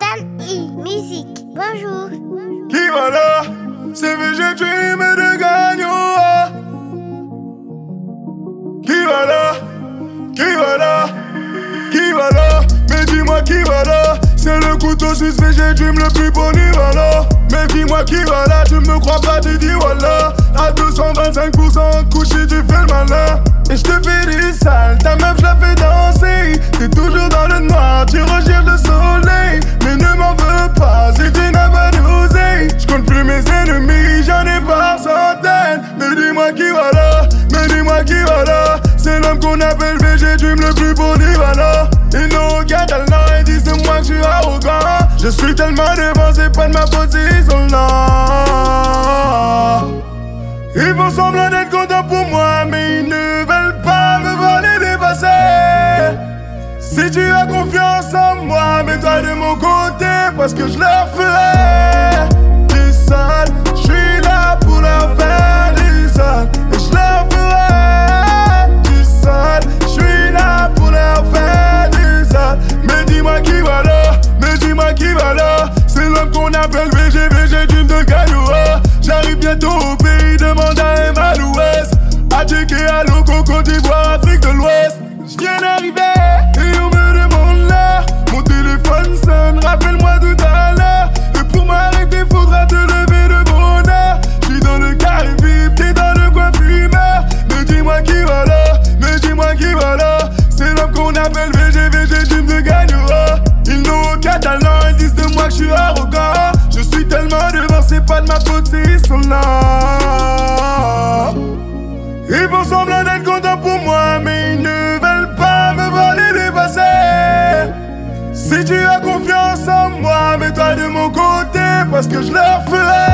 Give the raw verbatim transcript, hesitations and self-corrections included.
M I Musique, bonjour. Qui va là? C'est V G Dream et de Gagnon. Qui va là? Qui va là? Qui va là? Mais dis-moi qui va là? C'est le couteau suisse V G Dream le plus polyvalent. Mais dis-moi qui va là? Tu me crois pas, tu dis voilà. À deux cent vingt-cinq pour cent couché, tu fais le malin. Et je te fais des sales, ta meuf je la fais danser. T'es toujours dans le noir, tu recherches le soleil. Mais ne m'en veux pas si tu n'as pas d'oseille. J'compte plus mes ennemis, j'en ai par centaines. Mais dis-moi qui va là, mais dis-moi qui va là. C'est l'homme qu'on appelle V G Dream le plus polyvalent. Ils n'ont aucun talent et disent de moi que je suis arrogant. Je suis tellement devant, c'est pas de ma faute s'ils sont là. Ils font semblant d'être contents pour moi, mais ils ne veulent pas me voir les dépasser. Si tu as confiance en moi, mets-toi de mon côté, parce que je leur ferai du sale. Je suis là pour leur faire du sale, et je leur ferai du sale. Je suis là pour leur faire du sale. Mais dis-moi qui va là, mais dis-moi qui va là. C'est l'homme qu'on appelle V G, V G Dream de Gayoua. J'arrive bientôt au pays, demande à M à l'ouest. À checker à Loco, Côte d'Ivoire, Afrique de l'Ouest. J'viens d'arriver et on me demande là. Mon téléphone sonne, rappelle-moi tout à l'heure. Et pour m'arrêter, faudra te lever de bonheur. J'suis dans le carré vif, t'es dans le coin fumeur. Mais dis-moi qui va là, mais dis-moi qui va là. C'est l'homme qu'on appelle V G, V G Dream de Gagnera. Ils n'ont aucun talent, ils disent de moi que je suis arrogant. Je suis tellement devant, c'est pas de ma faute s'ils sont là. Ils font semblant d'être contents pour moi, mais ils ne veulent pas me voir les dépasser. Si tu as confiance en moi, mets-toi de mon côté, parce que je leur ferai